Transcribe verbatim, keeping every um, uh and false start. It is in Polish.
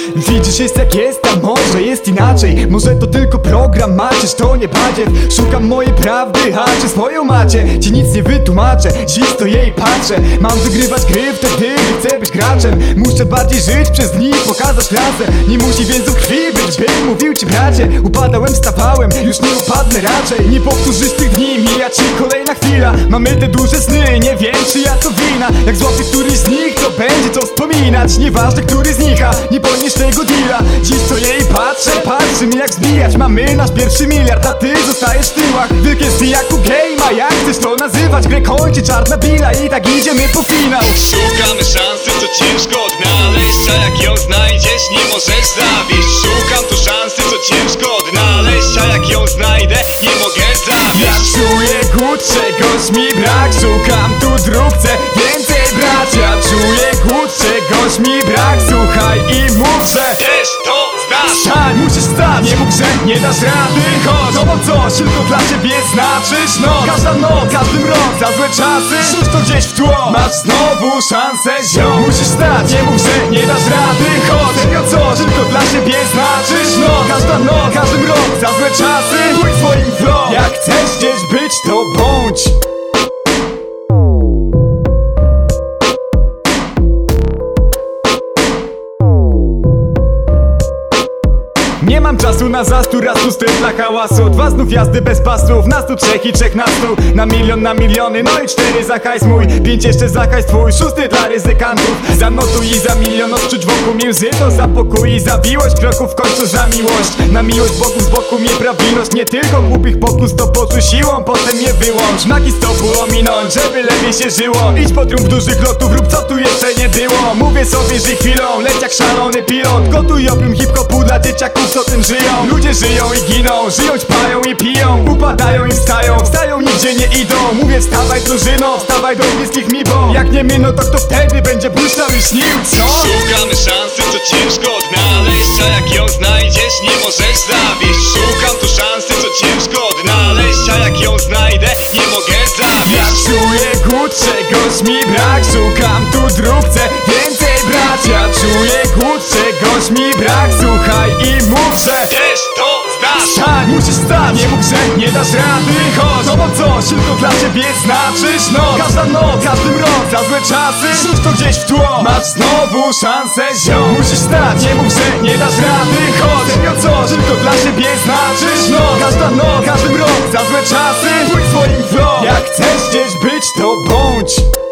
Widzisz, jest jak jest, a może jest inaczej. Może to tylko program, macierz, to nie badziew. Szukam mojej prawdy, a czy swoją macie? Ci nic nie wytłumaczę, dziś stoję i patrzę. Mam wygrywać gry wtedy, gdy chcę być graczem. Muszę bardziej żyć przez dni, pokazać klasę. Nie musi więcej krwi być, bym mówił ci bracie. Upadałem, stawałem, już nie upadnę raczej. Nie powtórzysz tych dni, mija ci kolejna chwila. Mamy te duże sny, nie wiem czy ja to wina. Jak złapię któryś z nich, to będzie co wspominać. Nieważne który znika, nie podniesz tego deala. Dziś stoję i patrzę, patrzę mi jak zbijać. Mamy nasz pierwszy miliard, a ty zostajesz w tyłach. Wielkie sny jak u game'a, jak chcesz to nazywać. Grę kończy czarna bila i tak idziemy po finał. Szukamy szansy, co ciężko odnaleźć, a jak ją znajdziesz, nie możesz zawieść. Szukam tu szansy, co ciężko odnaleźć, a jak ją znajdę, nie mogę zawieść. Ja czuję głód, czegoś mi brak. Szukam tu dróg, chcę więcej brać. Ja czuję głód, czegoś mi brak. Słuchaj i muszę. Też to znasz. Wstań, musisz wstać, nie mów, że nie dasz rady. Chodź, no bo coś tylko dla ciebie znaczysz. No, każda noc, każdy mrok, za złe czasy rzuć to gdzieś w tło, masz znowu szansę ziom. Musisz wstać, nie mów, że nie dasz rady. Chodź, serio coś tylko dla siebie znaczysz. No, każda noc, każdy mrok, za złe czasy pójdź swoim flow. Jak chcesz gdzieś być, to bądź. Nie mam czasu na zastój, raz tu styl dla hałasu. Dwa znów jazdy bez pasów, nas tu trzech i trzech na stu. Na milion, na miliony, no i cztery za hajs mój. Pięć jeszcze za hajs twój, szósty dla ryzykantów. Zanotuj i za milion odczuć wokół między to za pokój i za miłość. Kroków w końcu za miłość. Na miłość boku z boku mnie prawilność. Nie tylko głupich pokus, to poczuj siłą, potem je wyłącz. Maki stopu ominąć, żeby lepiej się żyło. Idź po trumf dużych lotów, rób co tu jeszcze nie było. Mówię sobie, że chwilą, leć jak szalony pilot. Gotuj opium hip-hopu dla dzieciaków, co tym żyją. Ludzie żyją i giną, żyją, ćpają i piją. Upadają i wstają, wstają, nigdzie nie idą. Mówię wstawaj drużyno, wstawaj do bliskich mi, bo jak nie my, no to kto wtedy będzie błyszczał i śnił, co? Szukamy szansy, co ciężko odnaleźć, a jak ją znajdziesz, nie możesz zawieść. Szukam tu szansy, co ciężko odnaleźć, a jak ją znajdę, nie mogę zawieść. Ja czuję głód, czegoś mi brak. Szukam tu dróg, chcę więcej brać. Ja czuję głód, czegoś mi brak. Słuchaj i muszę. Też to znasz. Wstań, musisz wstać, nie mów, że nie dasz rady. Chodź, no bo coś tylko dla ciebie znaczysz. No, każda noc, każdy mrok, za złe czasy rzuć to gdzieś w tło, masz znowu szansę ziom. Musisz wstać, nie mów, że nie dasz rady. Chodź, serio coś tylko dla siebie znaczysz. No, każda noc, każdy mrok, za złe czasy pójdź swoim flow. Jak chcesz gdzieś być, to bądź.